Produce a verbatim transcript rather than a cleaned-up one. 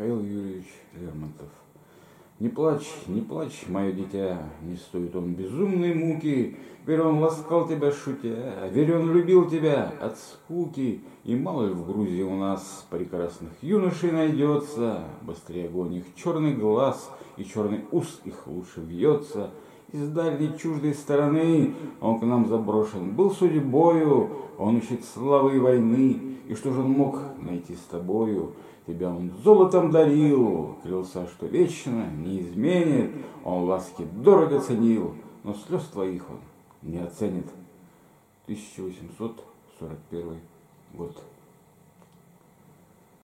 Михаил Юрьевич Лермонтов. Не плачь, не плачь, мое дитя, не стоит он безумной муки. Верь, он ласкал тебя шутя, верь, он любил тебя от скуки. И мало ли в Грузии у нас прекрасных юношей найдется, быстрее огонь их черный глаз, и черный ус их лучше вьется. Из дальней чуждой стороны он к нам заброшен был судьбою, он ищет славы и войны. И что же он мог найти с тобою? Тебя он золотом дарил, клялся, что вечно не изменит, он ласки дорого ценил, но слез твоих он не оценит. тысяча восемьсот сорок первый год.